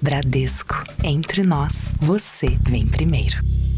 Bradesco. Entre nós, você vem primeiro.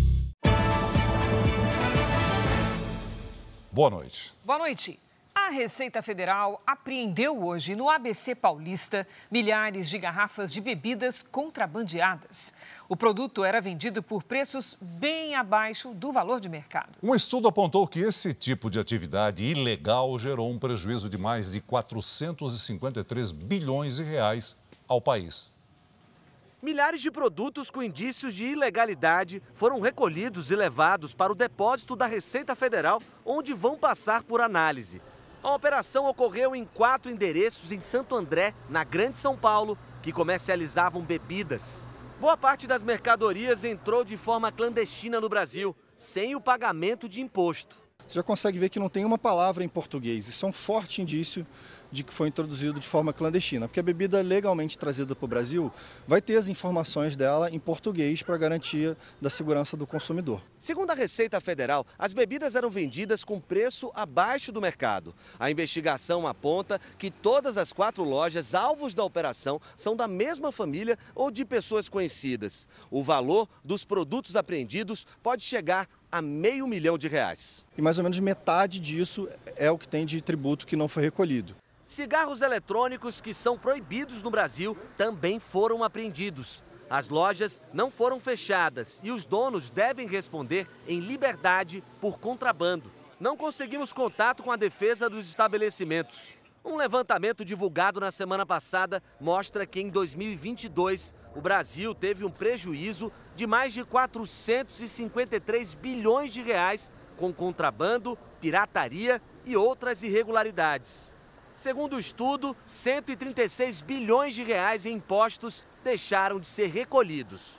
Boa noite. Boa noite. A Receita Federal apreendeu hoje no ABC Paulista milhares de garrafas de bebidas contrabandeadas. O produto era vendido por preços bem abaixo do valor de mercado. Um estudo apontou que esse tipo de atividade ilegal gerou um prejuízo de mais de 453 bilhões de reais ao país. Milhares de produtos com indícios de ilegalidade foram recolhidos e levados para o depósito da Receita Federal, onde vão passar por análise. A operação ocorreu em 4 endereços em Santo André, na Grande São Paulo, que comercializavam bebidas. Boa parte das mercadorias entrou de forma clandestina no Brasil, sem o pagamento de imposto. Você já consegue ver que não tem uma palavra em português. Isso é um forte indício de que foi introduzido de forma clandestina, porque a bebida legalmente trazida para o Brasil vai ter as informações dela em português para garantia da segurança do consumidor. Segundo a Receita Federal, as bebidas eram vendidas com preço abaixo do mercado. A investigação aponta que todas as 4 lojas alvos da operação são da mesma família ou de pessoas conhecidas. O valor dos produtos apreendidos pode chegar a R$500 milhão. E mais ou menos metade disso é o que tem de tributo que não foi recolhido. Cigarros eletrônicos que são proibidos no Brasil também foram apreendidos. As lojas não foram fechadas e os donos devem responder em liberdade por contrabando. Não conseguimos contato com a defesa dos estabelecimentos. Um levantamento divulgado na semana passada mostra que em 2022 o Brasil teve um prejuízo de mais de 453 bilhões de reais com contrabando, pirataria e outras irregularidades. Segundo o estudo, 136 bilhões de reais em impostos deixaram de ser recolhidos.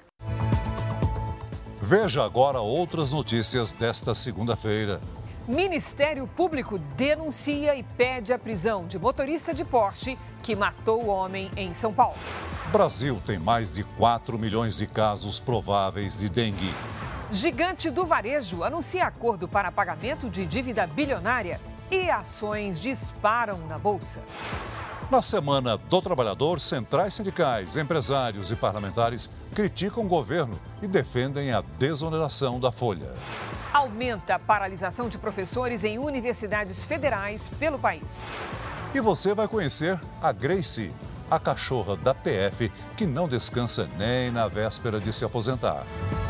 Veja agora outras notícias desta segunda-feira. Ministério Público denuncia e pede a prisão de motorista de Porsche que matou o homem em São Paulo. Brasil tem mais de 4 milhões de casos prováveis de dengue. Gigante do varejo anuncia acordo para pagamento de dívida bilionária e ações disparam na Bolsa. Na Semana do Trabalhador, centrais sindicais, empresários e parlamentares criticam o governo e defendem a desoneração da folha. Aumenta a paralisação de professores em universidades federais pelo país. E você vai conhecer a Gracie, a cachorra da PF, que não descansa nem na véspera de se aposentar.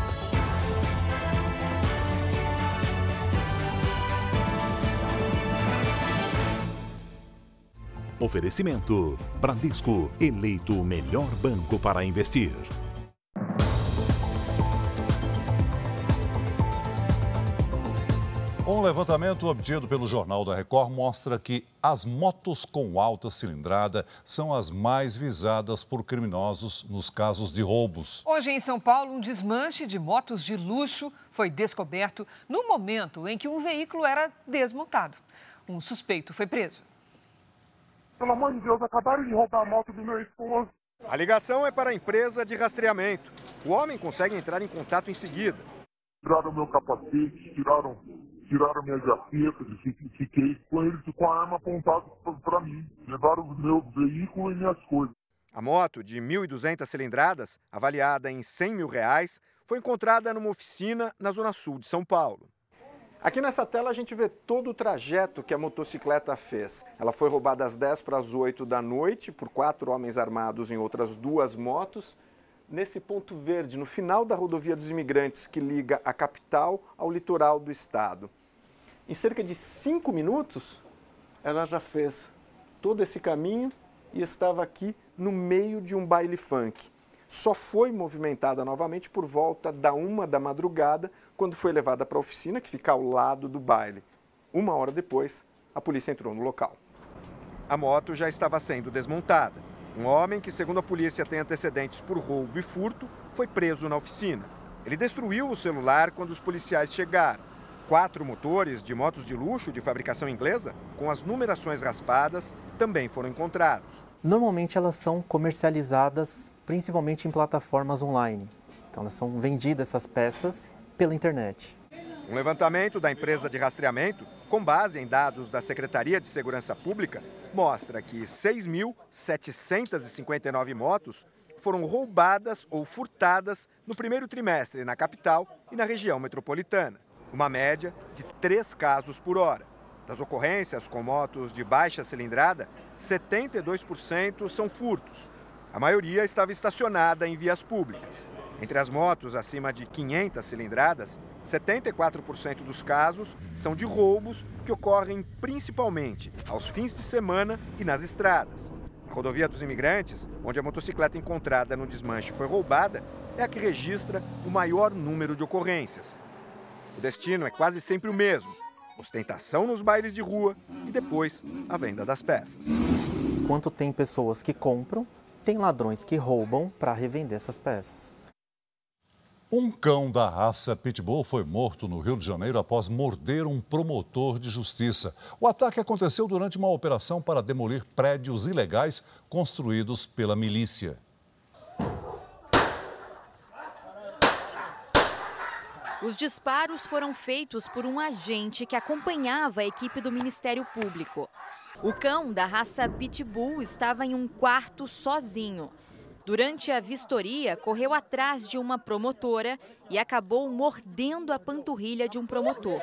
Oferecimento: Bradesco, eleito o melhor banco para investir. Um levantamento obtido pelo Jornal da Record mostra que as motos com alta cilindrada são as mais visadas por criminosos nos casos de roubos. Hoje em São Paulo, um desmanche de motos de luxo foi descoberto no momento em que um veículo era desmontado. Um suspeito foi preso. Pelo amor de Deus, acabaram de roubar a moto do meu esposo. A ligação é para a empresa de rastreamento. O homem consegue entrar em contato em seguida. Tiraram meu capacete, tiraram minha jaqueta, fiquei com eles com a arma apontada para mim. Levaram o meu veículo e minhas coisas. A moto de 1.200 cilindradas, avaliada em R$100 mil, foi encontrada numa oficina na zona sul de São Paulo. Aqui nessa tela a gente vê todo o trajeto que a motocicleta fez. Ela foi roubada às 10 para as 8 da noite por 4 homens armados em outras 2 motos. Nesse ponto verde, no final da rodovia dos imigrantes que liga a capital ao litoral do estado. Em cerca de 5 minutos, ela já fez todo esse caminho e estava aqui no meio de um baile funk. Só foi movimentada novamente por volta da 1 da madrugada, quando foi levada para a oficina, que fica ao lado do baile. 1 hora depois, a polícia entrou no local. A moto já estava sendo desmontada. Um homem que, segundo a polícia, tem antecedentes por roubo e furto, foi preso na oficina. Ele destruiu o celular quando os policiais chegaram. 4 motores de motos de luxo de fabricação inglesa, com as numerações raspadas, também foram encontrados. Normalmente elas são comercializadas principalmente em plataformas online. Então elas são vendidas, essas peças, pela internet. Um levantamento da empresa de rastreamento, com base em dados da Secretaria de Segurança Pública, mostra que 6.759 motos foram roubadas ou furtadas no primeiro trimestre na capital e na região metropolitana. Uma média de 3 casos por hora. Das ocorrências com motos de baixa cilindrada, 72% são furtos. A maioria estava estacionada em vias públicas. Entre as motos acima de 500 cilindradas, 74% dos casos são de roubos que ocorrem principalmente aos fins de semana e nas estradas. A rodovia dos Imigrantes, onde a motocicleta encontrada no desmanche foi roubada, é a que registra o maior número de ocorrências. O destino é quase sempre o mesmo: ostentação nos bailes de rua e depois a venda das peças. Enquanto tem pessoas que compram, tem ladrões que roubam para revender essas peças. Um cão da raça Pitbull foi morto no Rio de Janeiro após morder um promotor de justiça. O ataque aconteceu durante uma operação para demolir prédios ilegais construídos pela milícia. Os disparos foram feitos por um agente que acompanhava a equipe do Ministério Público. O cão da raça Pitbull estava em um quarto sozinho. Durante a vistoria, correu atrás de uma promotora e acabou mordendo a panturrilha de um promotor.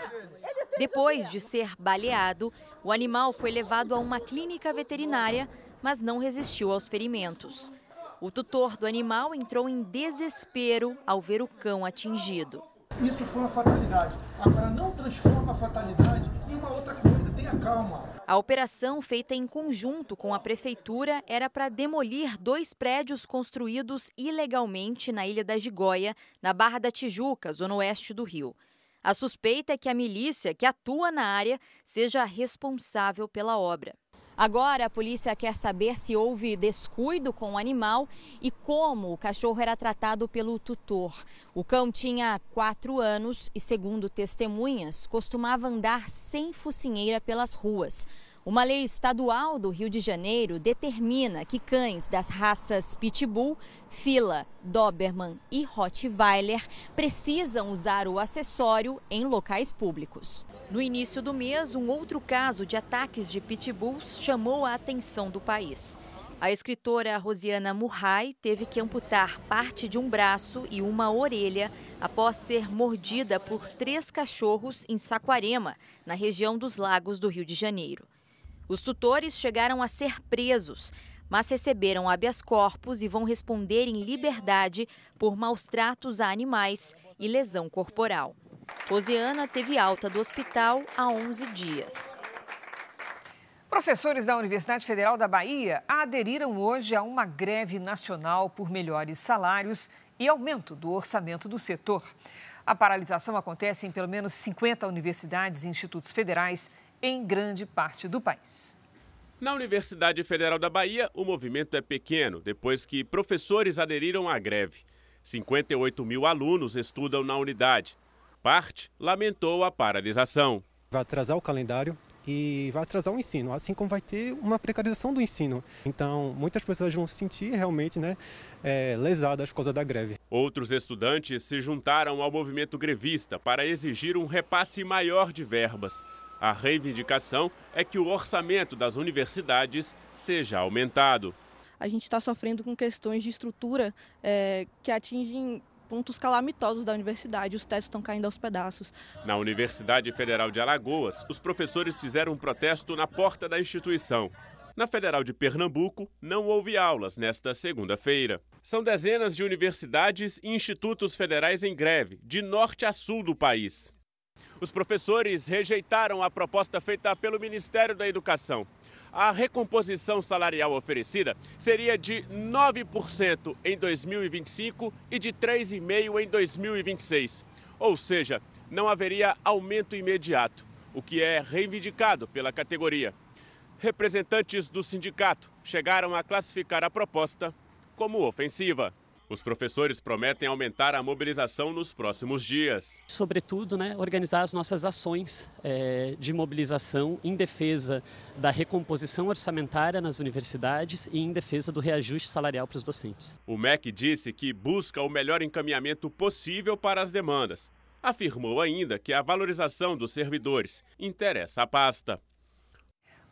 Depois de ser baleado, o animal foi levado a uma clínica veterinária, mas não resistiu aos ferimentos. O tutor do animal entrou em desespero ao ver o cão atingido. Isso foi uma fatalidade. Agora não transforma a fatalidade em uma outra coisa, tenha calma. A operação, feita em conjunto com a prefeitura, era para demolir 2 prédios construídos ilegalmente na Ilha da Gigoia, na Barra da Tijuca, zona oeste do Rio. A suspeita é que a milícia que atua na área seja responsável pela obra. Agora, a polícia quer saber se houve descuido com o animal e como o cachorro era tratado pelo tutor. O cão tinha 4 anos e, segundo testemunhas, costumava andar sem focinheira pelas ruas. Uma lei estadual do Rio de Janeiro determina que cães das raças Pitbull, Fila, Doberman e Rottweiler precisam usar o acessório em locais públicos. No início do mês, um outro caso de ataques de pitbulls chamou a atenção do país. A escritora Rosiana Murray teve que amputar parte de um braço e uma orelha após ser mordida por 3 cachorros em Saquarema, na região dos Lagos do Rio de Janeiro. Os tutores chegaram a ser presos, mas receberam habeas corpus e vão responder em liberdade por maus-tratos a animais e lesão corporal. Rosiana teve alta do hospital há 11 dias. Professores da Universidade Federal da Bahia aderiram hoje a uma greve nacional por melhores salários e aumento do orçamento do setor. A paralisação acontece em pelo menos 50 universidades e institutos federais em grande parte do país. Na Universidade Federal da Bahia, o movimento é pequeno, depois que professores aderiram à greve. 58 mil alunos estudam na unidade. Parte lamentou a paralisação. Vai atrasar o calendário e vai atrasar o ensino, assim como vai ter uma precarização do ensino. Então, muitas pessoas vão se sentir realmente lesadas por causa da greve. Outros estudantes se juntaram ao movimento grevista para exigir um repasse maior de verbas. A reivindicação é que o orçamento das universidades seja aumentado. A gente está sofrendo com questões de estrutura que atingem pontos calamitosos da universidade, os tetos estão caindo aos pedaços. Na Universidade Federal de Alagoas, os professores fizeram um protesto na porta da instituição. Na Federal de Pernambuco, não houve aulas nesta segunda-feira. São dezenas de universidades e institutos federais em greve, de norte a sul do país. Os professores rejeitaram a proposta feita pelo Ministério da Educação. A recomposição salarial oferecida seria de 9% em 2025 e de 3,5% em 2026. Ou seja, não haveria aumento imediato, o que é reivindicado pela categoria. Representantes do sindicato chegaram a classificar a proposta como ofensiva. Os professores prometem aumentar a mobilização nos próximos dias. Sobretudo, organizar as nossas ações de mobilização em defesa da recomposição orçamentária nas universidades e em defesa do reajuste salarial para os docentes. O MEC disse que busca o melhor encaminhamento possível para as demandas. Afirmou ainda que a valorização dos servidores interessa à pasta.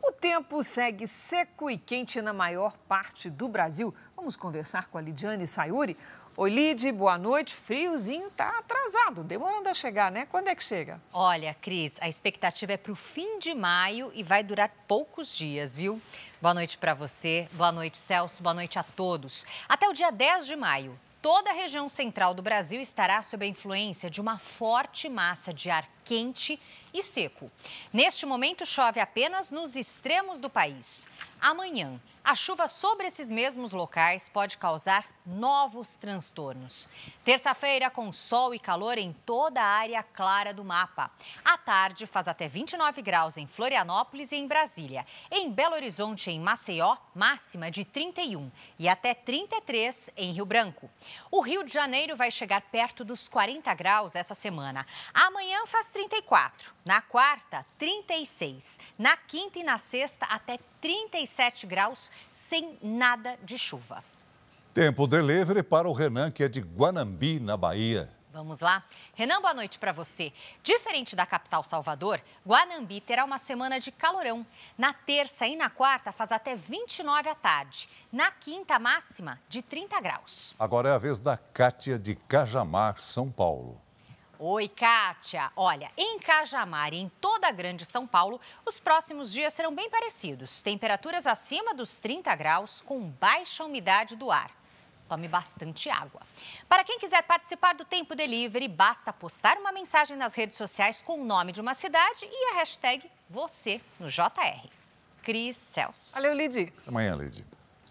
O tempo segue seco e quente na maior parte do Brasil. Vamos conversar com a Lidiane Sayuri. Oi, Lid, boa noite. Friozinho tá atrasado, demorando a chegar, né? Quando é que chega? Olha, Cris, a expectativa é para o fim de maio e vai durar poucos dias, viu? Boa noite para você, boa noite, Celso, boa noite a todos. Até o dia 10 de maio, toda a região central do Brasil estará sob a influência de uma forte massa de ar quente e seco. Neste momento, chove apenas nos extremos do país. Amanhã, a chuva sobre esses mesmos locais pode causar novos transtornos. Terça-feira, com sol e calor em toda a área clara do mapa. À tarde, faz até 29 graus em Florianópolis e em Brasília. Em Belo Horizonte e em Maceió, máxima de 31 e até 33 em Rio Branco. O Rio de Janeiro vai chegar perto dos 40 graus essa semana. Amanhã faz 34, na quarta, 36, na quinta e na sexta, até 37 graus, sem nada de chuva. Tempo delivery para o Renan, que é de Guanambi, na Bahia. Vamos lá? Renan, boa noite para você. Diferente da capital Salvador, Guanambi terá uma semana de calorão. Na terça e na quarta faz até 29 à tarde. Na quinta, máxima de 30 graus. Agora é a vez da Kátia de Cajamar, São Paulo. Oi, Kátia. Olha, em Cajamar e em toda a grande São Paulo, os próximos dias serão bem parecidos. Temperaturas acima dos 30 graus, com baixa umidade do ar. Tome bastante água. Para quem quiser participar do Tempo Delivery, basta postar uma mensagem nas redes sociais com o nome de uma cidade e a hashtag você no JR. Cris, Celso. Valeu, Lid. Até amanhã, Lid.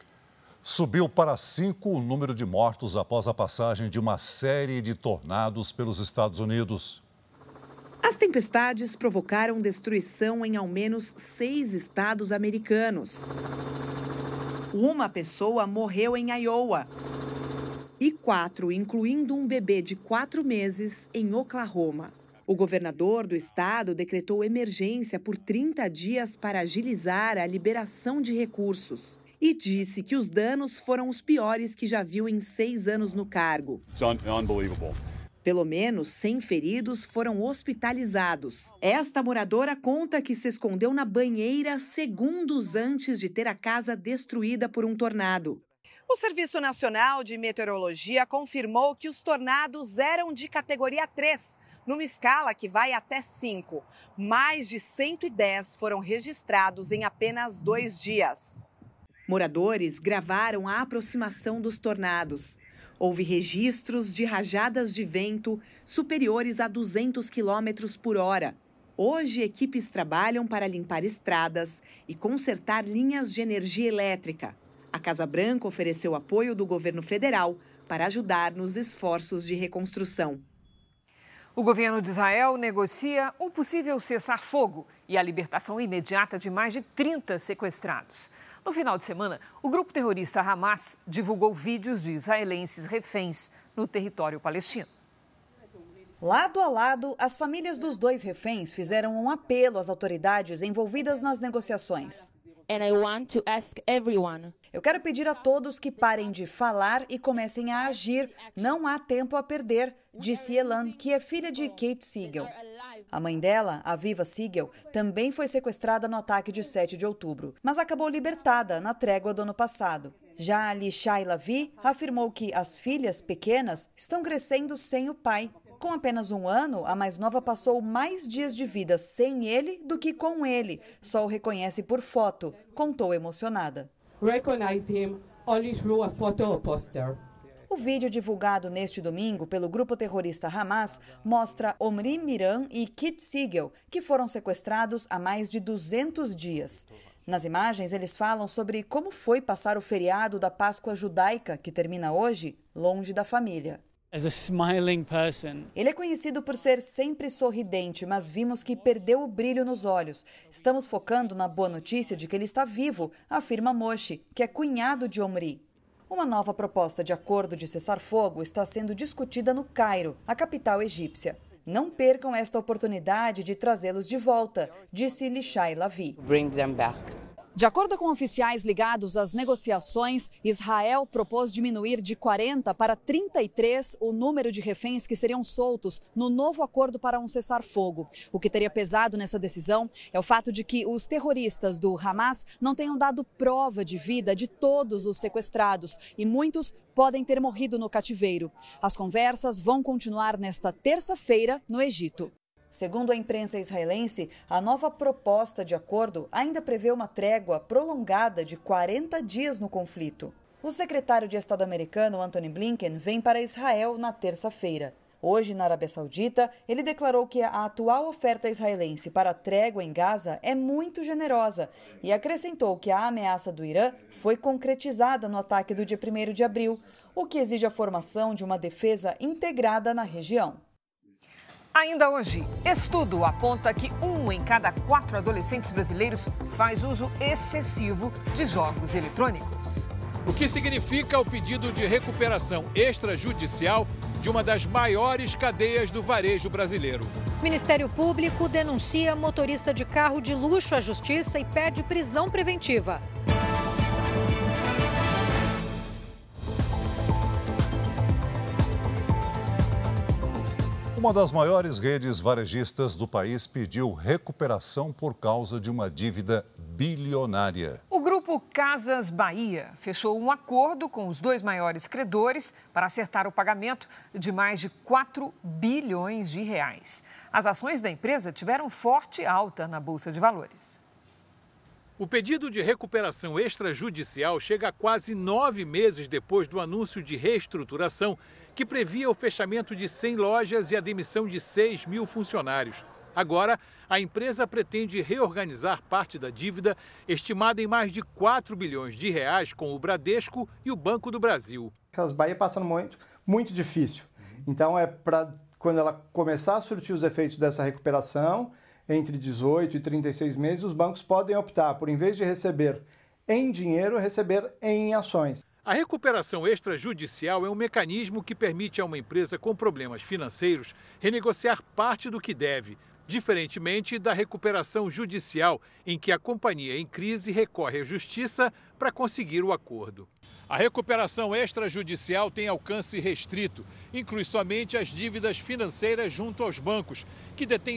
Subiu para 5 o número de mortos após a passagem de uma série de tornados pelos Estados Unidos. As tempestades provocaram destruição em ao menos 6 estados americanos. Uma pessoa morreu em Iowa e 4, incluindo um bebê de 4 meses, em Oklahoma. O governador do estado decretou emergência por 30 dias para agilizar a liberação de recursos e disse que os danos foram os piores que já viu em 6 anos no cargo. Pelo menos 100 feridos foram hospitalizados. Esta moradora conta que se escondeu na banheira segundos antes de ter a casa destruída por um tornado. O Serviço Nacional de Meteorologia confirmou que os tornados eram de categoria 3, numa escala que vai até 5. Mais de 110 foram registrados em apenas 2 dias. Moradores gravaram a aproximação dos tornados. Houve registros de rajadas de vento superiores a 200 km por hora. Hoje, equipes trabalham para limpar estradas e consertar linhas de energia elétrica. A Casa Branca ofereceu apoio do governo federal para ajudar nos esforços de reconstrução. O governo de Israel negocia um possível cessar-fogo e a libertação imediata de mais de 30 sequestrados. No final de semana, o grupo terrorista Hamas divulgou vídeos de israelenses reféns no território palestino. Lado a lado, as famílias dos 2 reféns fizeram um apelo às autoridades envolvidas nas negociações. Eu quero pedir a todos que parem de falar e comecem a agir. Não há tempo a perder, disse Elan, que é filha de Kate Siegel. A mãe dela, Aviva Siegel, também foi sequestrada no ataque de 7 de outubro, mas acabou libertada na trégua do ano passado. Já Ali Shai Lavi afirmou que as filhas pequenas estão crescendo sem o pai. Com apenas 1 ano, a mais nova passou mais dias de vida sem ele do que com ele. Só o reconhece por foto, contou emocionada. O vídeo divulgado neste domingo pelo grupo terrorista Hamas mostra Omri Miran e Kit Siegel, que foram sequestrados há mais de 200 dias. Nas imagens, eles falam sobre como foi passar o feriado da Páscoa judaica, que termina hoje, longe da família. Ele é conhecido por ser sempre sorridente, mas vimos que perdeu o brilho nos olhos. Estamos focando na boa notícia de que ele está vivo, afirma Moshe, que é cunhado de Omri. Uma nova proposta de acordo de cessar-fogo está sendo discutida no Cairo, a capital egípcia. Não percam esta oportunidade de trazê-los de volta, disse Lishai Lavi. De acordo com oficiais ligados às negociações, Israel propôs diminuir de 40 para 33 o número de reféns que seriam soltos no novo acordo para um cessar-fogo. O que teria pesado nessa decisão é o fato de que os terroristas do Hamas não tenham dado prova de vida de todos os sequestrados e muitos podem ter morrido no cativeiro. As conversas vão continuar nesta terça-feira no Egito. Segundo a imprensa israelense, a nova proposta de acordo ainda prevê uma trégua prolongada de 40 dias no conflito. O secretário de Estado americano, Antony Blinken, vem para Israel na terça-feira. Hoje, na Arábia Saudita, ele declarou que a atual oferta israelense para a trégua em Gaza é muito generosa e acrescentou que a ameaça do Irã foi concretizada no ataque do dia 1º de abril, o que exige a formação de uma defesa integrada na região. Ainda hoje, estudo aponta que 1 em cada 4 adolescentes brasileiros faz uso excessivo de jogos eletrônicos. O que significa o pedido de recuperação extrajudicial de uma das maiores cadeias do varejo brasileiro. Ministério Público denuncia motorista de carro de luxo à justiça e pede prisão preventiva. Uma das maiores redes varejistas do país pediu recuperação por causa de uma dívida bilionária. O grupo Casas Bahia fechou um acordo com os 2 maiores credores para acertar o pagamento de mais de 4 bilhões de reais. As ações da empresa tiveram forte alta na Bolsa de Valores. O pedido de recuperação extrajudicial chega a quase 9 meses depois do anúncio de reestruturação que previa o fechamento de 100 lojas e a demissão de 6 mil funcionários. Agora, a empresa pretende reorganizar parte da dívida, estimada em mais de 4 bilhões de reais, com o Bradesco e o Banco do Brasil. Casas Bahia passa num momento muito difícil. Então, para quando ela começar a surtir os efeitos dessa recuperação, entre 18 e 36 meses, os bancos podem optar por, em vez de receber em dinheiro, receber em ações. A recuperação extrajudicial é um mecanismo que permite a uma empresa com problemas financeiros renegociar parte do que deve, diferentemente da recuperação judicial, em que a companhia em crise recorre à justiça para conseguir o acordo. A recuperação extrajudicial tem alcance restrito, inclui somente as dívidas financeiras junto aos bancos, que detêm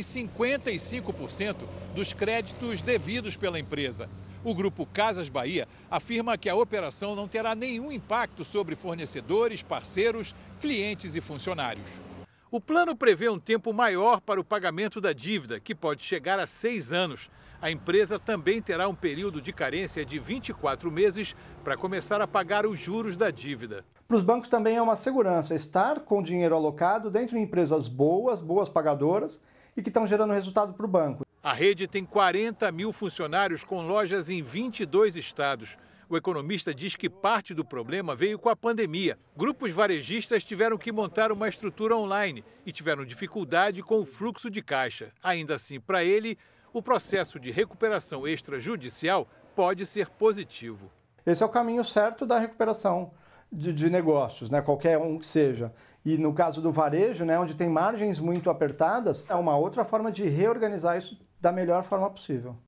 55% dos créditos devidos pela empresa. O grupo Casas Bahia afirma que a operação não terá nenhum impacto sobre fornecedores, parceiros, clientes e funcionários. O plano prevê um tempo maior para o pagamento da dívida, que pode chegar a 6 anos. A empresa também terá um período de carência de 24 meses para começar a pagar os juros da dívida. Para os bancos também é uma segurança estar com o dinheiro alocado dentro de empresas boas pagadoras e que estão gerando resultado para o banco. A rede tem 40 mil funcionários com lojas em 22 estados. O economista diz que parte do problema veio com a pandemia. Grupos varejistas tiveram que montar uma estrutura online e tiveram dificuldade com o fluxo de caixa. Ainda assim, para ele, o processo de recuperação extrajudicial pode ser positivo. Esse é o caminho certo da recuperação de negócios, né? Qualquer um que seja. E no caso do varejo, né, onde tem margens muito apertadas, é uma outra forma de reorganizar isso da melhor forma possível.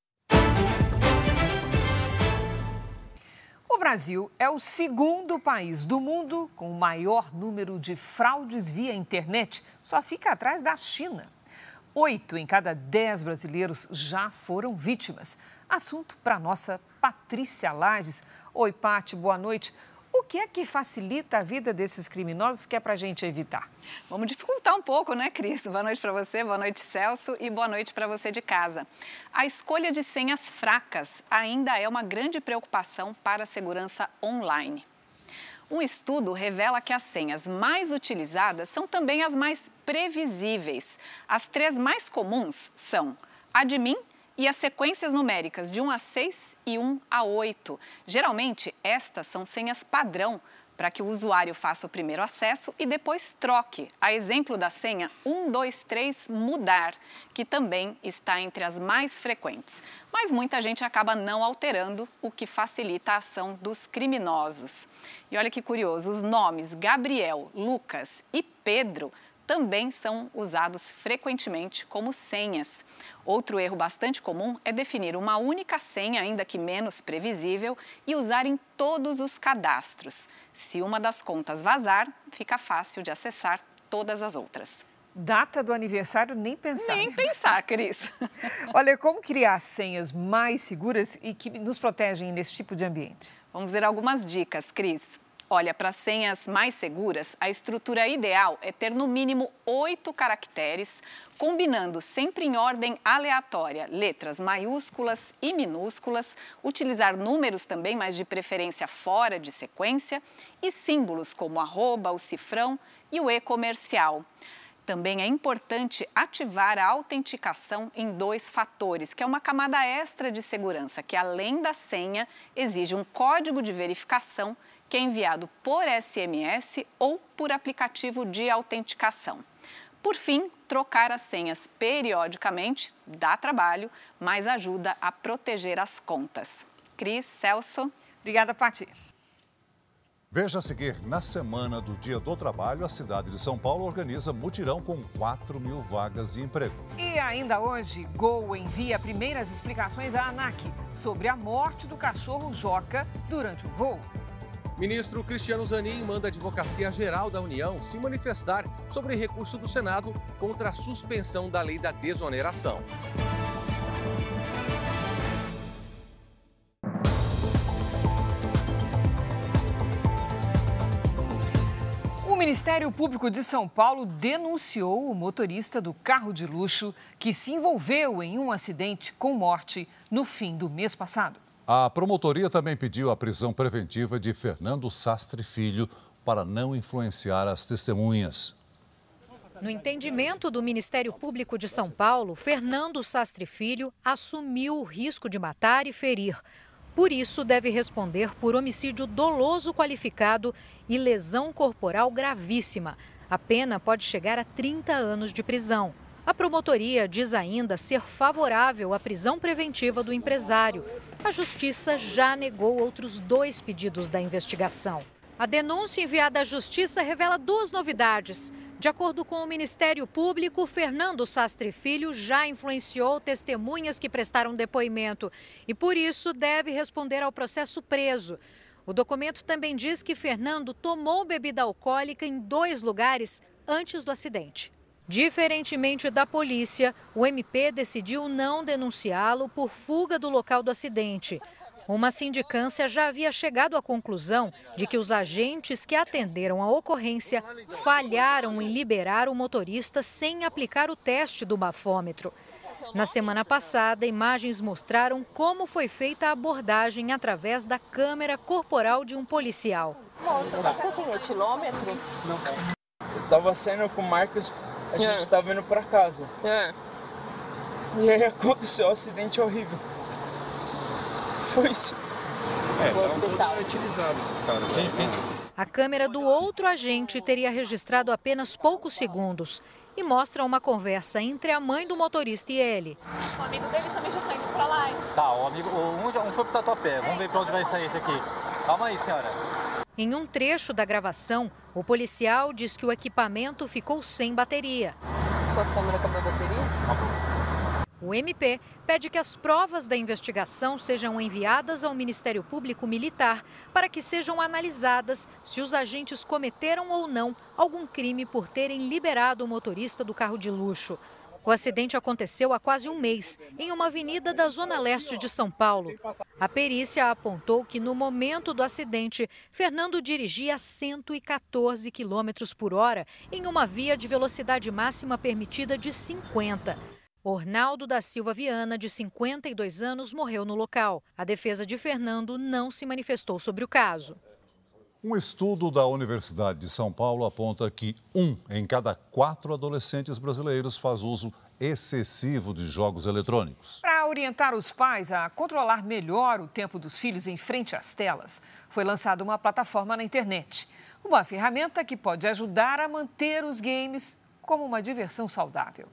O Brasil é o segundo país do mundo com o maior número de fraudes via internet. Só fica atrás da China. 8 em cada 10 brasileiros já foram vítimas. Assunto para a nossa Patrícia Lages. Oi, Pati, boa noite. O que é que facilita a vida desses criminosos que é para a gente evitar? Vamos dificultar um pouco, né, Cris? Boa noite para você, boa noite, Celso, e boa noite para você de casa. A escolha de senhas fracas ainda é uma grande preocupação para a segurança online. Um estudo revela que as senhas mais utilizadas são também as mais previsíveis. As 3 mais comuns são admin e as sequências numéricas de 1 a 6 e 1 a 8. Geralmente, estas são senhas padrão para que o usuário faça o primeiro acesso e depois troque. A exemplo da senha 123 mudar, que também está entre as mais frequentes. Mas muita gente acaba não alterando, o que facilita a ação dos criminosos. E olha que curioso, os nomes Gabriel, Lucas e Pedro também são usados frequentemente como senhas. Outro erro bastante comum é definir uma única senha, ainda que menos previsível, e usar em todos os cadastros. Se uma das contas vazar, fica fácil de acessar todas as outras. Data do aniversário, nem pensar. Nem pensar, Cris. Olha, como criar senhas mais seguras e que nos protegem nesse tipo de ambiente? Vamos ver algumas dicas, Cris. Olha, para senhas mais seguras, a estrutura ideal é ter no mínimo 8 caracteres, combinando sempre em ordem aleatória, letras maiúsculas e minúsculas, utilizar números também, mas de preferência fora de sequência, e símbolos como arroba, o cifrão e o e-comercial. Também é importante ativar a autenticação em 2 fatores, que é uma camada extra de segurança, que além da senha, exige um código de verificação que é enviado por SMS ou por aplicativo de autenticação. Por fim, trocar as senhas periodicamente dá trabalho, mas ajuda a proteger as contas. Cris, Celso. Obrigada, Pati. Veja a seguir, na semana do Dia do Trabalho, a cidade de São Paulo organiza mutirão com 4.000 vagas de emprego. E ainda hoje, Gol envia primeiras explicações à ANAC sobre a morte do cachorro Joca durante o voo. Ministro Cristiano Zanin manda a Advocacia Geral da União se manifestar sobre recurso do Senado contra a suspensão da lei da desoneração. O Ministério Público de São Paulo denunciou o motorista do carro de luxo que se envolveu em um acidente com morte no fim do mês passado. A promotoria também pediu a prisão preventiva de Fernando Sastre Filho para não influenciar as testemunhas. No entendimento do Ministério Público de São Paulo, Fernando Sastre Filho assumiu o risco de matar e ferir. Por isso, deve responder por homicídio doloso qualificado e lesão corporal gravíssima. A pena pode chegar a 30 anos de prisão. A promotoria diz ainda ser favorável à prisão preventiva do empresário. A Justiça já negou outros 2 pedidos da investigação. A denúncia enviada à Justiça revela 2 novidades. De acordo com o Ministério Público, Fernando Sastre Filho já influenciou testemunhas que prestaram depoimento e, por isso, deve responder ao processo preso. O documento também diz que Fernando tomou bebida alcoólica em 2 lugares antes do acidente. Diferentemente da polícia, o MP decidiu não denunciá-lo por fuga do local do acidente. Uma sindicância já havia chegado à conclusão de que os agentes que atenderam a ocorrência falharam em liberar o motorista sem aplicar o teste do bafômetro. Na semana passada, imagens mostraram como foi feita a abordagem através da câmera corporal de um policial. Moça, você tem etilômetro? Não. Eu estava saindo com o Marcos, a gente estava indo para casa. E aí aconteceu um acidente horrível. Foi isso. hospital. Utilizado esses caras. Sim, sim. A câmera do outro agente teria registrado apenas poucos segundos e mostra uma conversa entre a mãe do motorista e ele. O amigo dele também já está indo para lá, hein? Tá, um foi pro Tatuapé. Vamos ver para onde vai sair esse aqui. Calma aí, senhora. Em um trecho da gravação, o policial diz que o equipamento ficou sem bateria. Sua câmera acabou a bateria? O MP pede que as provas da investigação sejam enviadas ao Ministério Público Militar para que sejam analisadas se os agentes cometeram ou não algum crime por terem liberado o motorista do carro de luxo. O acidente aconteceu há quase um mês, em uma avenida da Zona Leste de São Paulo. A perícia apontou que, no momento do acidente, Fernando dirigia a 114 km por hora em uma via de velocidade máxima permitida de 50. Ornaldo da Silva Viana, de 52 anos, morreu no local. A defesa de Fernando não se manifestou sobre o caso. Um estudo da Universidade de São Paulo aponta que 1 em cada 4 adolescentes brasileiros faz uso excessivo de jogos eletrônicos. Para orientar os pais a controlar melhor o tempo dos filhos em frente às telas, foi lançada uma plataforma na internet. Uma ferramenta que pode ajudar a manter os games como uma diversão saudável.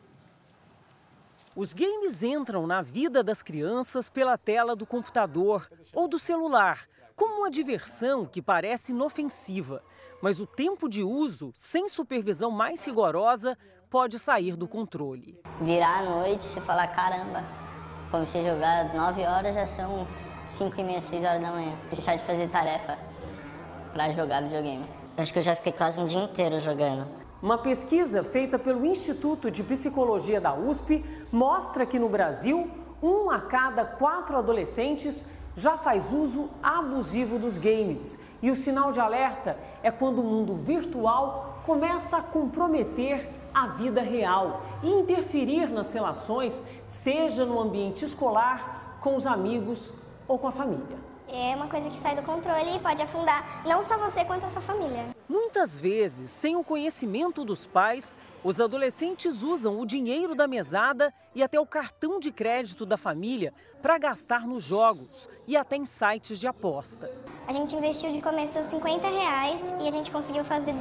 Os games entram na vida das crianças pela tela do computador ou do celular, como uma diversão que parece inofensiva. Mas o tempo de uso, sem supervisão mais rigorosa, pode sair do controle. Virar à noite, você falar, caramba, comecei a jogar 9 horas, já são 5h30, 6 horas da manhã. Deixar de fazer tarefa para jogar videogame. Acho que eu já fiquei quase um dia inteiro jogando. Uma pesquisa feita pelo Instituto de Psicologia da USP mostra que no Brasil, 1 a cada 4 adolescentes já faz uso abusivo dos games. E o sinal de alerta é quando o mundo virtual começa a comprometer a vida real e interferir nas relações, seja no ambiente escolar, com os amigos ou com a família. É uma coisa que sai do controle e pode afundar não só você quanto a sua família. Muitas vezes, sem o conhecimento dos pais, os adolescentes usam o dinheiro da mesada e até o cartão de crédito da família para gastar nos jogos e até em sites de aposta. A gente investiu de começo R$50 e a gente conseguiu fazer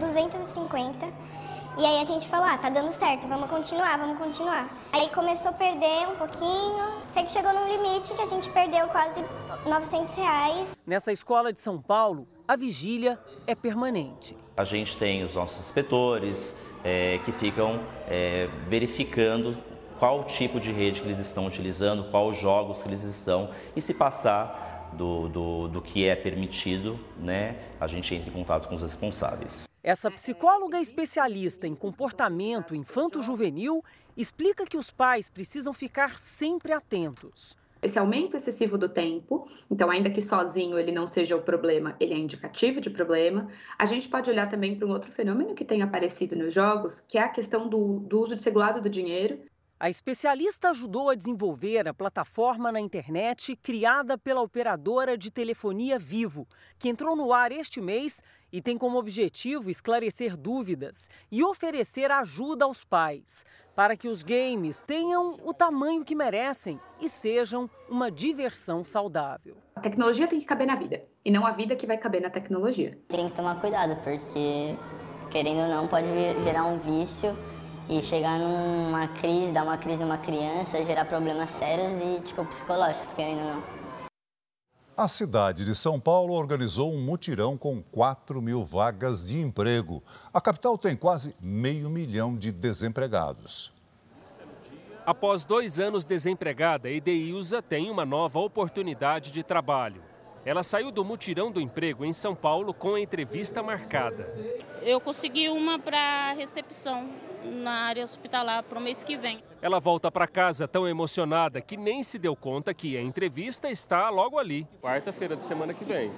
250. E aí a gente falou, tá dando certo, vamos continuar. Aí começou a perder um pouquinho, até que chegou num limite que a gente perdeu quase R$900. Nessa escola de São Paulo, a vigília é permanente. A gente tem os nossos inspetores que ficam verificando qual tipo de rede que eles estão utilizando, quais jogos que eles estão, e se passar do que é permitido, né, a gente entra em contato com os responsáveis. Essa psicóloga especialista em comportamento infanto-juvenil explica que os pais precisam ficar sempre atentos. Esse aumento excessivo do tempo, então ainda que sozinho ele não seja o problema, ele é indicativo de problema. A gente pode olhar também para um outro fenômeno que tem aparecido nos jogos, que é a questão do uso desregulado do dinheiro. A especialista ajudou a desenvolver a plataforma na internet criada pela operadora de telefonia Vivo, que entrou no ar este mês e tem como objetivo esclarecer dúvidas e oferecer ajuda aos pais, para que os games tenham o tamanho que merecem e sejam uma diversão saudável. A tecnologia tem que caber na vida, e não a vida que vai caber na tecnologia. Tem que tomar cuidado, porque, querendo ou não, pode gerar um vício e chegar numa crise, dar uma crise numa criança, gerar problemas sérios e psicológicos, querendo ou não. A cidade de São Paulo organizou um mutirão com 4.000 vagas de emprego. A capital tem quase 500 mil de desempregados. Após 2 anos desempregada, Edeilza tem uma nova oportunidade de trabalho. Ela saiu do mutirão do emprego em São Paulo com a entrevista marcada. Eu consegui uma para recepção na área hospitalar para o mês que vem. Ela volta para casa tão emocionada que nem se deu conta que a entrevista está logo ali, quarta-feira de semana que vem.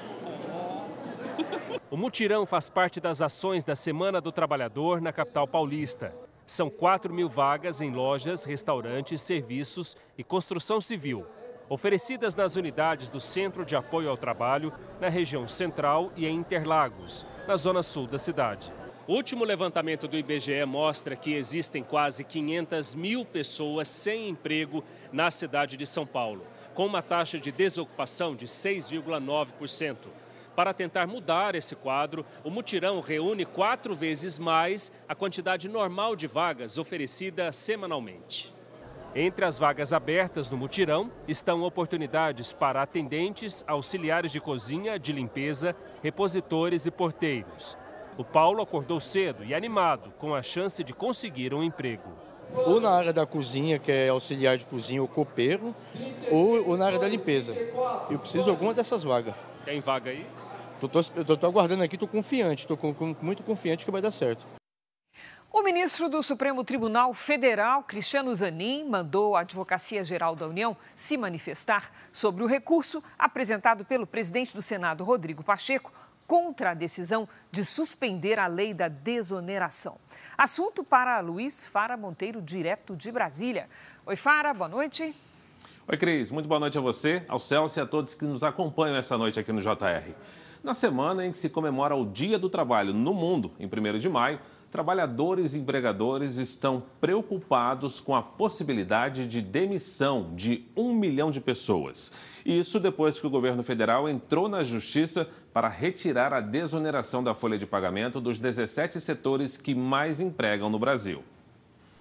O mutirão faz parte das ações da Semana do Trabalhador na capital paulista. São 4.000 vagas em lojas, restaurantes, serviços e construção civil, oferecidas nas unidades do Centro de Apoio ao Trabalho, na região central e em Interlagos, na zona sul da cidade. O último levantamento do IBGE mostra que existem quase 500 mil pessoas sem emprego na cidade de São Paulo, com uma taxa de desocupação de 6,9%. Para tentar mudar esse quadro, o mutirão reúne 4 vezes mais a quantidade normal de vagas oferecida semanalmente. Entre as vagas abertas no mutirão estão oportunidades para atendentes, auxiliares de cozinha, de limpeza, repositores e porteiros. O Paulo acordou cedo e animado com a chance de conseguir um emprego. Ou na área da cozinha, que é auxiliar de cozinha ou copeiro, ou na área da limpeza. Eu preciso de alguma dessas vagas. Tem vaga aí? Estou aguardando aqui, estou confiante, estou muito confiante que vai dar certo. O ministro do Supremo Tribunal Federal, Cristiano Zanin, mandou a Advocacia Geral da União se manifestar sobre o recurso apresentado pelo presidente do Senado, Rodrigo Pacheco, contra a decisão de suspender a lei da desoneração. Assunto para Luiz Fara Monteiro, direto de Brasília. Oi, Fara, boa noite. Oi, Cris. Muito boa noite a você, ao Celso e a todos que nos acompanham essa noite aqui no JR. Na semana em que se comemora o Dia do Trabalho no mundo, em 1º de maio, trabalhadores e empregadores estão preocupados com a possibilidade de demissão de 1 milhão de pessoas. Isso depois que o governo federal entrou na justiça para retirar a desoneração da folha de pagamento dos 17 setores que mais empregam no Brasil.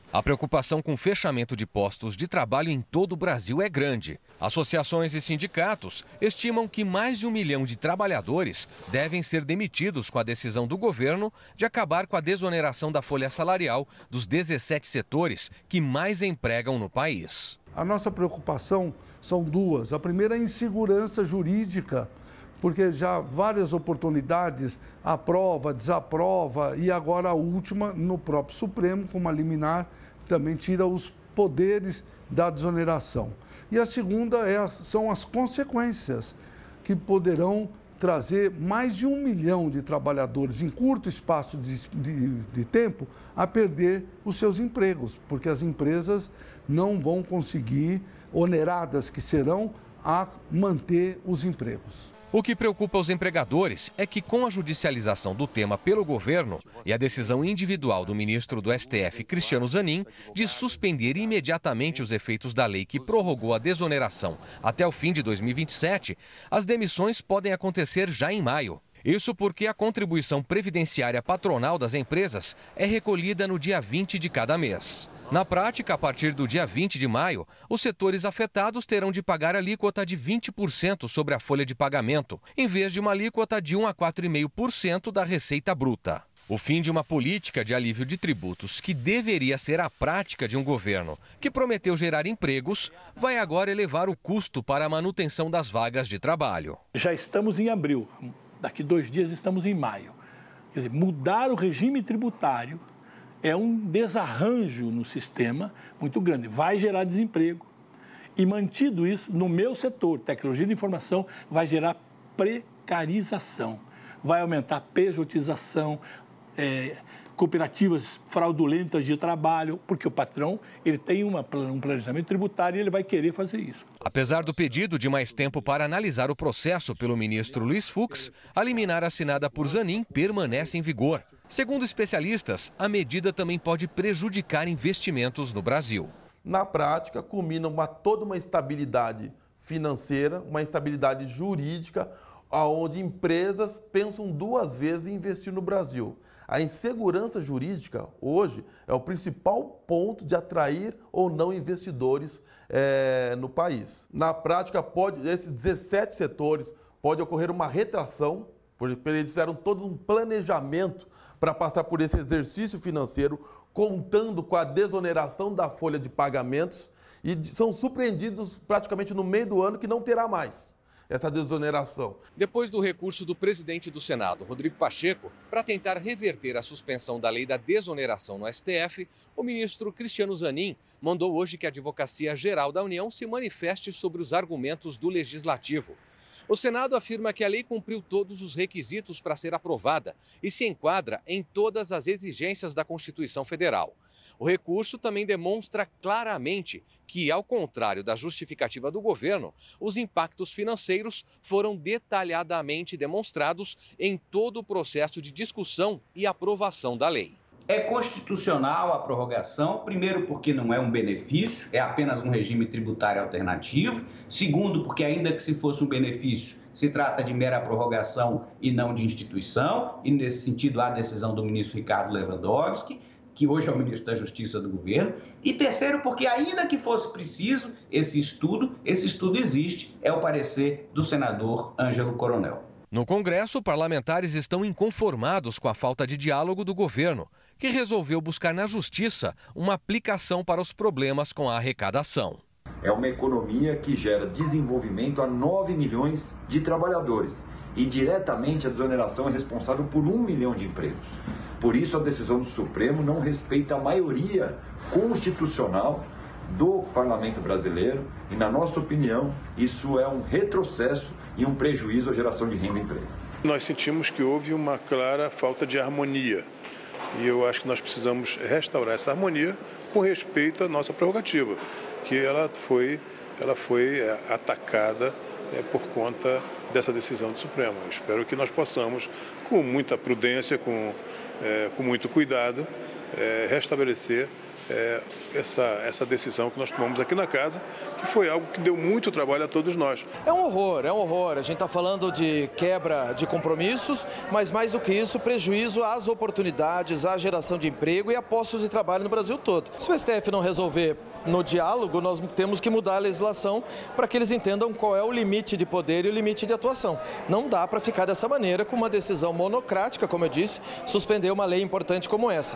A preocupação com o fechamento de postos de trabalho em todo o Brasil é grande. Associações e sindicatos estimam que mais de 1 milhão de trabalhadores devem ser demitidos com a decisão do governo de acabar com a desoneração da folha salarial dos 17 setores que mais empregam no país. A nossa preocupação são duas. A primeira é a insegurança jurídica, porque já várias oportunidades, aprova, desaprova, e agora a última no próprio Supremo, com uma liminar, também tira os poderes da desoneração. E a segunda são as consequências, que poderão trazer mais de 1 milhão de trabalhadores em curto espaço de tempo a perder os seus empregos, porque as empresas não vão conseguir, oneradas que serão, a manter os empregos. O que preocupa os empregadores é que, com a judicialização do tema pelo governo e a decisão individual do ministro do STF, Cristiano Zanin, de suspender imediatamente os efeitos da lei que prorrogou a desoneração até o fim de 2027, as demissões podem acontecer já em maio. Isso porque a contribuição previdenciária patronal das empresas é recolhida no dia 20 de cada mês. Na prática, a partir do dia 20 de maio, os setores afetados terão de pagar alíquota de 20% sobre a folha de pagamento, em vez de uma alíquota de 1 a 4,5% da receita bruta. O fim de uma política de alívio de tributos que deveria ser a prática de um governo que prometeu gerar empregos, vai agora elevar o custo para a manutenção das vagas de trabalho. Já estamos em abril. Daqui 2 dias estamos em maio. Quer dizer, mudar o regime tributário é um desarranjo no sistema muito grande. Vai gerar desemprego. E mantido isso, no meu setor, tecnologia de informação, vai gerar precarização. Vai aumentar a pejotização, cooperativas fraudulentas de trabalho, porque o patrão ele tem um planejamento tributário e ele vai querer fazer isso. Apesar do pedido de mais tempo para analisar o processo pelo ministro Luiz Fux, a liminar assinada por Zanin permanece em vigor. Segundo especialistas, a medida também pode prejudicar investimentos no Brasil. Na prática, culmina toda uma instabilidade financeira, uma instabilidade jurídica, onde empresas pensam 2 vezes em investir no Brasil. A insegurança jurídica, hoje, é o principal ponto de atrair ou não investidores no país. Na prática, esses 17 setores, pode ocorrer uma retração, porque eles fizeram todo um planejamento para passar por esse exercício financeiro, contando com a desoneração da folha de pagamentos, e são surpreendidos praticamente no meio do ano que não terá mais essa desoneração. Depois do recurso do presidente do Senado, Rodrigo Pacheco, para tentar reverter a suspensão da lei da desoneração no STF, o ministro Cristiano Zanin mandou hoje que a Advocacia Geral da União se manifeste sobre os argumentos do Legislativo. O Senado afirma que a lei cumpriu todos os requisitos para ser aprovada e se enquadra em todas as exigências da Constituição Federal. O recurso também demonstra claramente que, ao contrário da justificativa do governo, os impactos financeiros foram detalhadamente demonstrados em todo o processo de discussão e aprovação da lei. É constitucional a prorrogação, primeiro porque não é um benefício, é apenas um regime tributário alternativo. Segundo, porque ainda que se fosse um benefício, se trata de mera prorrogação e não de instituição. E nesse sentido há a decisão do ministro Ricardo Lewandowski, que hoje é o ministro da Justiça do governo. E terceiro, porque ainda que fosse preciso esse estudo existe, é o parecer do senador Ângelo Coronel. No Congresso, parlamentares estão inconformados com a falta de diálogo do governo, que resolveu buscar na Justiça uma aplicação para os problemas com a arrecadação. É uma economia que gera desenvolvimento a 9 milhões de trabalhadores e diretamente a desoneração é responsável por 1 milhão de empregos. Por isso, a decisão do Supremo não respeita a maioria constitucional do Parlamento brasileiro e, na nossa opinião, isso é um retrocesso e um prejuízo à geração de renda e emprego. Nós sentimos que houve uma clara falta de harmonia e eu acho que nós precisamos restaurar essa harmonia com respeito à nossa prerrogativa, que ela foi atacada por conta dessa decisão do Supremo. Eu espero que nós possamos, com muita prudência, com muito cuidado, restabelecer essa decisão que nós tomamos aqui na casa, que foi algo que deu muito trabalho a todos nós. É um horror. A gente está falando de quebra de compromissos, mas mais do que isso, prejuízo às oportunidades, à geração de emprego e a postos de trabalho no Brasil todo. Se o STF não resolver no diálogo, nós temos que mudar a legislação para que eles entendam qual é o limite de poder e o limite de atuação. Não dá para ficar dessa maneira, com uma decisão monocrática, como eu disse, suspender uma lei importante como essa.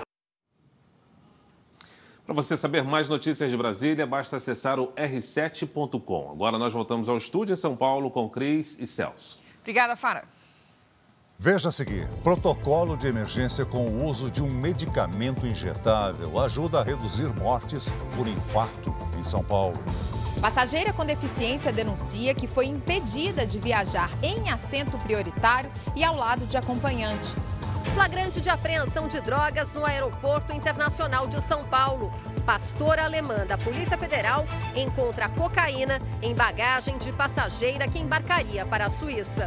Para você saber mais notícias de Brasília, basta acessar o r7.com. Agora nós voltamos ao estúdio em São Paulo com Cris e Celso. Obrigada, Fara. Veja a seguir, protocolo de emergência com o uso de um medicamento injetável ajuda a reduzir mortes por infarto em São Paulo. Passageira com deficiência denuncia que foi impedida de viajar em assento prioritário e ao lado de acompanhante. Flagrante de apreensão de drogas no Aeroporto Internacional de São Paulo. Pastora alemã da Polícia Federal encontra cocaína em bagagem de passageira que embarcaria para a Suíça.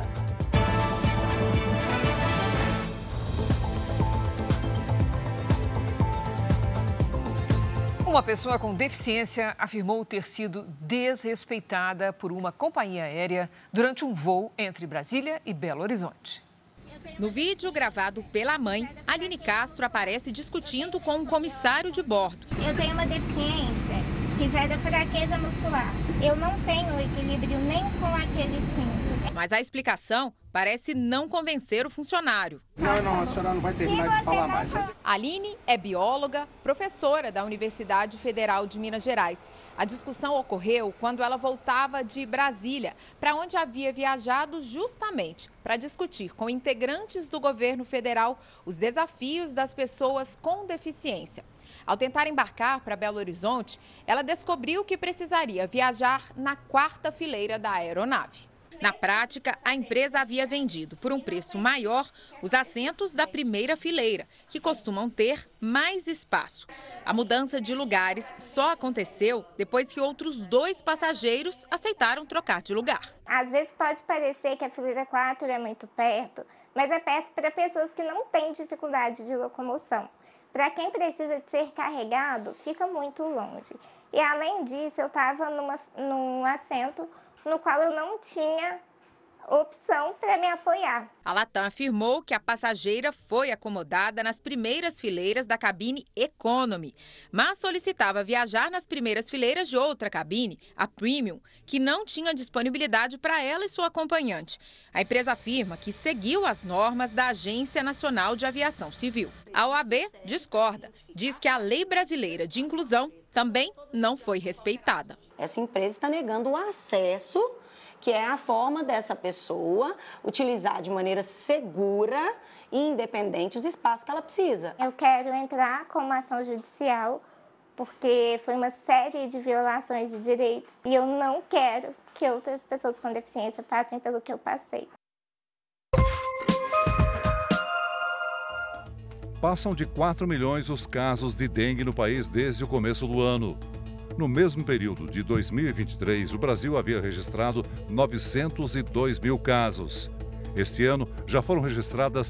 Uma pessoa com deficiência afirmou ter sido desrespeitada por uma companhia aérea durante um voo entre Brasília e Belo Horizonte. No vídeo gravado pela mãe, Aline Castro aparece discutindo com um comissário de bordo. Eu tenho uma deficiência que gera fraqueza muscular. Eu não tenho equilíbrio nem com aquele cinto. Mas a explicação parece não convencer o funcionário. Não, a senhora não vai terminar de falar mais. Aline é bióloga, professora da Universidade Federal de Minas Gerais. A discussão ocorreu quando ela voltava de Brasília, para onde havia viajado justamente para discutir com integrantes do governo federal os desafios das pessoas com deficiência. Ao tentar embarcar para Belo Horizonte, ela descobriu que precisaria viajar na quarta fileira da aeronave. Na prática, a empresa havia vendido por um preço maior os assentos da primeira fileira, que costumam ter mais espaço. A mudança de lugares só aconteceu depois que outros 2 passageiros aceitaram trocar de lugar. Às vezes pode parecer que a fileira 4 é muito perto, mas é perto para pessoas que não têm dificuldade de locomoção. Para quem precisa de ser carregado, fica muito longe. E além disso, eu estava num assento no qual eu não tinha opção para me apoiar. A Latam afirmou que a passageira foi acomodada nas primeiras fileiras da cabine Economy, mas solicitava viajar nas primeiras fileiras de outra cabine, a Premium, que não tinha disponibilidade para ela e sua acompanhante. A empresa afirma que seguiu as normas da Agência Nacional de Aviação Civil. A OAB discorda, diz que a Lei Brasileira de Inclusão também não foi respeitada. Essa empresa está negando o acesso, que é a forma dessa pessoa utilizar de maneira segura e independente os espaços que ela precisa. Eu quero entrar com uma ação judicial porque foi uma série de violações de direitos e eu não quero que outras pessoas com deficiência passem pelo que eu passei. Passam de 4 milhões os casos de dengue no país desde o começo do ano. No mesmo período de 2023, o Brasil havia registrado 902 mil casos. Este ano, já foram registradas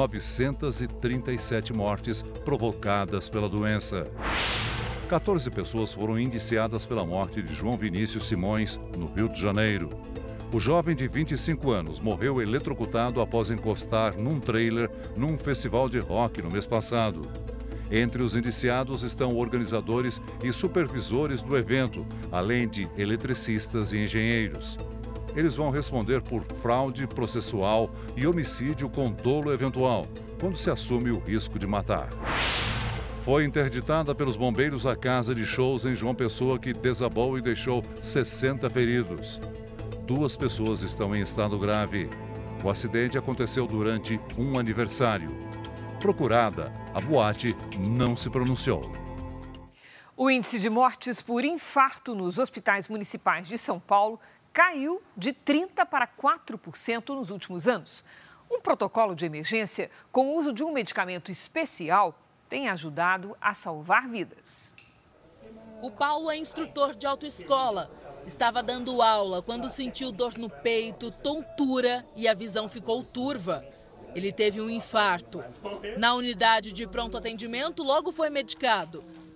1.937 mortes provocadas pela doença. 14 pessoas foram indiciadas pela morte de João Vinícius Simões, no Rio de Janeiro. O jovem de 25 anos morreu eletrocutado após encostar num trailer num festival de rock no mês passado. Entre os indiciados estão organizadores e supervisores do evento, além de eletricistas e engenheiros. Eles vão responder por fraude processual e homicídio com dolo eventual, quando se assume o risco de matar. Foi interditada pelos bombeiros a casa de shows em João Pessoa, que desabou e deixou 60 feridos. 2 pessoas estão em estado grave. O acidente aconteceu durante um aniversário. Procurada, a boate não se pronunciou. O índice de mortes por infarto nos hospitais municipais de São Paulo caiu de 30% para 4% nos últimos anos. Um protocolo de emergência com o uso de um medicamento especial tem ajudado a salvar vidas. O Paulo é instrutor de autoescola. Estava dando aula quando sentiu dor no peito, tontura e a visão ficou turva. Ele teve um infarto. Na unidade de pronto atendimento, logo foi medicado.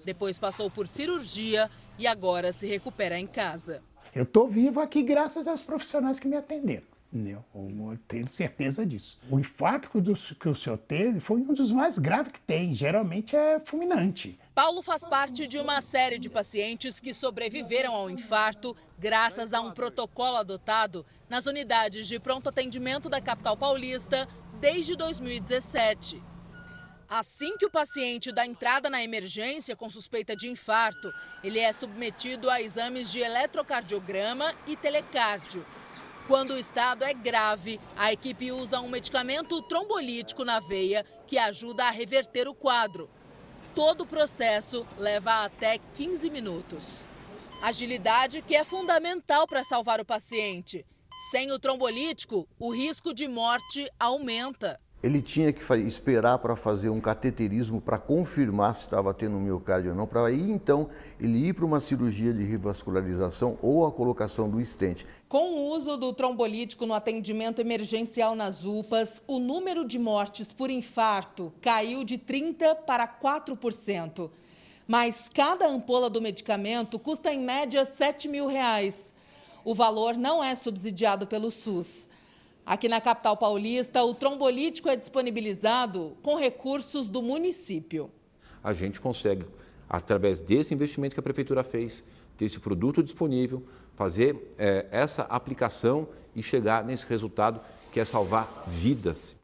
Depois passou por cirurgia e agora se recupera em casa. Eu estou vivo aqui graças aos profissionais que me atenderam. Eu tenho certeza disso. O infarto que o senhor teve foi um dos mais graves que tem. Geralmente é fulminante. Paulo faz parte de uma série de pacientes que sobreviveram ao infarto graças a um protocolo adotado nas unidades de pronto atendimento da capital paulista desde 2017. Assim que o paciente dá entrada na emergência com suspeita de infarto, ele é submetido a exames de eletrocardiograma e telecardio. Quando o estado é grave, a equipe usa um medicamento trombolítico na veia que ajuda a reverter o quadro. Todo o processo leva até 15 minutos. Agilidade que é fundamental para salvar o paciente. Sem o trombolítico, o risco de morte aumenta. Ele tinha que esperar para fazer um cateterismo para confirmar se estava tendo um miocárdio ou não, para aí então ele ir para uma cirurgia de revascularização ou a colocação do stent. Com o uso do trombolítico no atendimento emergencial nas UPAs, o número de mortes por infarto caiu de 30% para 4%. Mas cada ampola do medicamento custa em média R$ 7.000. O valor não é subsidiado pelo SUS. Aqui na capital paulista, o trombolítico é disponibilizado com recursos do município. A gente consegue, através desse investimento que a prefeitura fez, ter esse produto disponível, fazer essa aplicação e chegar nesse resultado que é salvar vidas.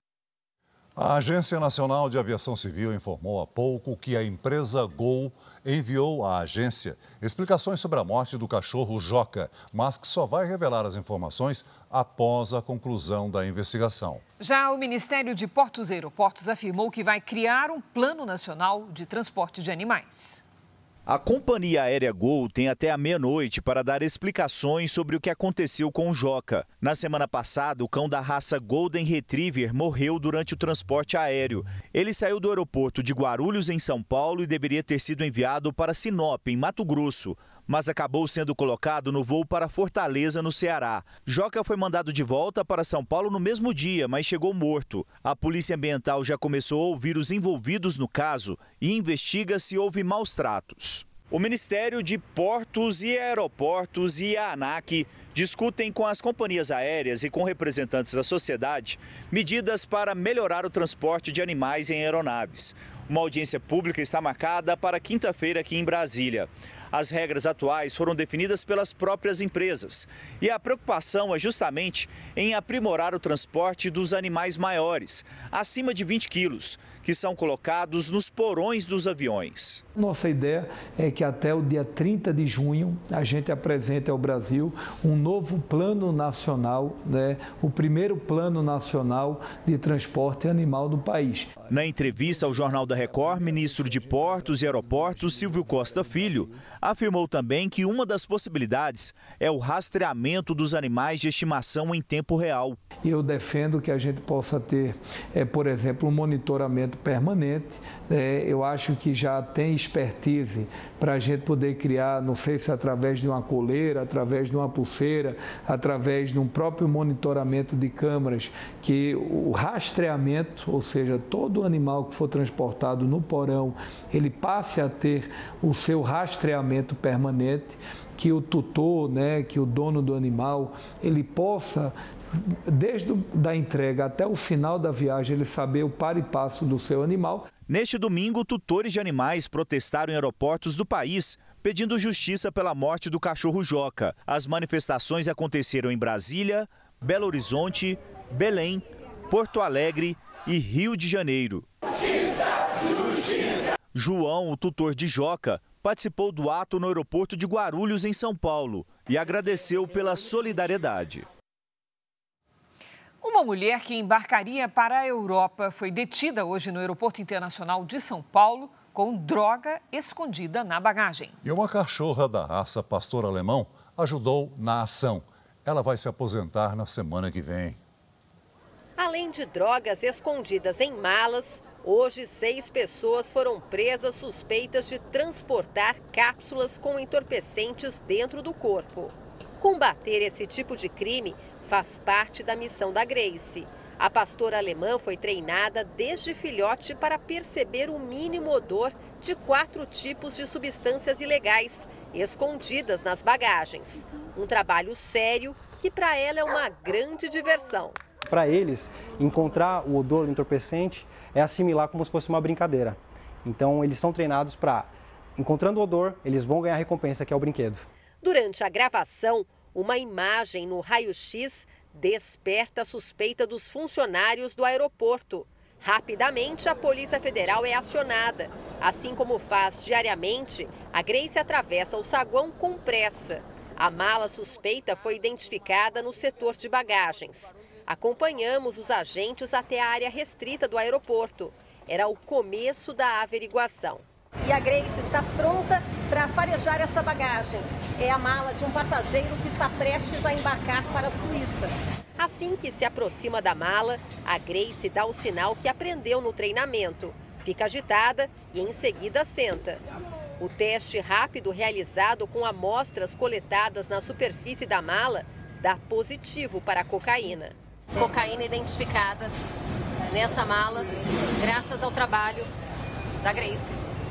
A Agência Nacional de Aviação Civil informou há pouco que a empresa Gol enviou à agência explicações sobre a morte do cachorro Joca, mas que só vai revelar as informações após a conclusão da investigação. Já o Ministério de Portos e Aeroportos afirmou que vai criar um plano nacional de transporte de animais. A companhia aérea Gol tem até a meia-noite para dar explicações sobre o que aconteceu com o Joca. Na semana passada, o cão da raça Golden Retriever morreu durante o transporte aéreo. Ele saiu do aeroporto de Guarulhos, em São Paulo, e deveria ter sido enviado para Sinop, em Mato Grosso, mas acabou sendo colocado no voo para Fortaleza, no Ceará. Joca foi mandado de volta para São Paulo no mesmo dia, mas chegou morto. A Polícia Ambiental já começou a ouvir os envolvidos no caso e investiga se houve maus tratos. O Ministério de Portos e Aeroportos e a ANAC discutem com as companhias aéreas e com representantes da sociedade medidas para melhorar o transporte de animais em aeronaves. Uma audiência pública está marcada para quinta-feira aqui em Brasília. As regras atuais foram definidas pelas próprias empresas e a preocupação é justamente em aprimorar o transporte dos animais maiores, acima de 20 quilos, que são colocados nos porões dos aviões. Nossa ideia é que até o dia 30 de junho a gente apresente ao Brasil um novo plano nacional, o primeiro plano nacional de transporte animal do país. Na entrevista ao Jornal da Record, ministro de Portos e Aeroportos, Silvio Costa Filho, afirmou também que uma das possibilidades é o rastreamento dos animais de estimação em tempo real. Eu defendo que a gente possa ter, por exemplo, um monitoramento permanente. Eu acho que já tem expertise para a gente poder criar, não sei se através de uma coleira, através de uma pulseira, através de um próprio monitoramento de câmaras, que o rastreamento, ou seja, todo animal que for transportado no porão, ele passe a ter o seu rastreamento permanente, que o tutor, que o dono do animal, ele possa, desde a entrega até o final da viagem, ele saber o par e passo do seu animal. Neste domingo, tutores de animais protestaram em aeroportos do país, pedindo justiça pela morte do cachorro Joca. As manifestações aconteceram em Brasília, Belo Horizonte, Belém, Porto Alegre e Rio de Janeiro. Justiça! João, o tutor de Joca, participou do ato no aeroporto de Guarulhos, em São Paulo, e agradeceu pela solidariedade. Uma mulher que embarcaria para a Europa foi detida hoje no Aeroporto Internacional de São Paulo com droga escondida na bagagem. E uma cachorra da raça pastor alemão ajudou na ação. Ela vai se aposentar na semana que vem. Além de drogas escondidas em malas, hoje 6 pessoas foram presas suspeitas de transportar cápsulas com entorpecentes dentro do corpo. Combater esse tipo de crime faz parte da missão da Grace. A pastora alemã foi treinada desde filhote para perceber o mínimo odor de 4 tipos de substâncias ilegais escondidas nas bagagens. Um trabalho sério que para ela é uma grande diversão. Para eles, encontrar o odor do entorpecente é assimilar como se fosse uma brincadeira. Então, eles são treinados para, encontrando o odor, eles vão ganhar a recompensa, que é o brinquedo. Durante a gravação, uma imagem no raio-x desperta a suspeita dos funcionários do aeroporto. Rapidamente, a Polícia Federal é acionada. Assim como faz diariamente, a Grace atravessa o saguão com pressa. A mala suspeita foi identificada no setor de bagagens. Acompanhamos os agentes até a área restrita do aeroporto. Era o começo da averiguação. E a Grace está pronta para farejar esta bagagem. É a mala de um passageiro que está prestes a embarcar para a Suíça. Assim que se aproxima da mala, a Grace dá o sinal que aprendeu no treinamento. Fica agitada e em seguida senta. O teste rápido realizado com amostras coletadas na superfície da mala dá positivo para a cocaína. Cocaína identificada nessa mala, graças ao trabalho da Grace.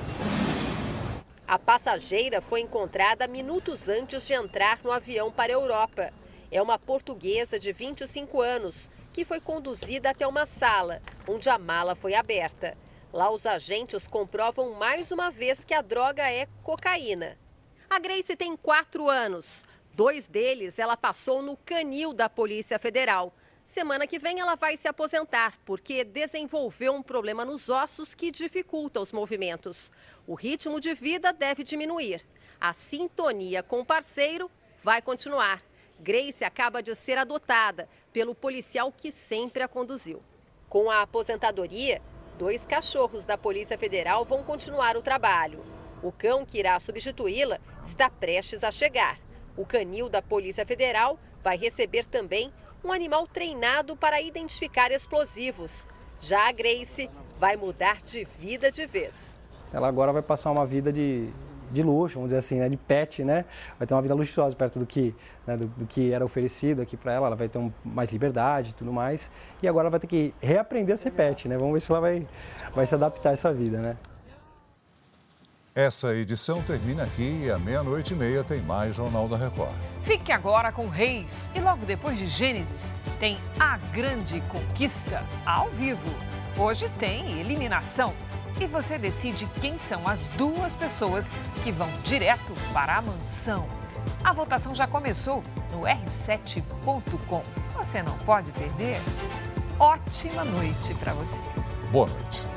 A passageira foi encontrada minutos antes de entrar no avião para a Europa. É uma portuguesa de 25 anos que foi conduzida até uma sala, onde a mala foi aberta. Lá os agentes comprovam mais uma vez que a droga é cocaína. A Grace tem 4 anos. 2 deles ela passou no canil da Polícia Federal. Semana que vem ela vai se aposentar, porque desenvolveu um problema nos ossos que dificulta os movimentos. O ritmo de vida deve diminuir. A sintonia com o parceiro vai continuar. Grace acaba de ser adotada pelo policial que sempre a conduziu. Com a aposentadoria, 2 cachorros da Polícia Federal vão continuar o trabalho. O cão que irá substituí-la está prestes a chegar. O canil da Polícia Federal vai receber também um animal treinado para identificar explosivos. Já a Grace vai mudar de vida de vez. Ela agora vai passar uma vida de luxo, vamos dizer assim, né? De pet, né? Vai ter uma vida luxuosa perto do que, né? do que era oferecido aqui para ela. Ela vai ter mais liberdade e tudo mais. E agora ela vai ter que reaprender a ser pet, né? Vamos ver se ela vai se adaptar a essa vida, né? Essa edição termina aqui e à 00:30 tem mais Jornal da Record. Fique agora com Reis e logo depois de Gênesis tem A Grande Conquista ao vivo. Hoje tem eliminação e você decide quem são as 2 pessoas que vão direto para a mansão. A votação já começou no r7.com. Você não pode perder. Ótima noite para você. Boa noite.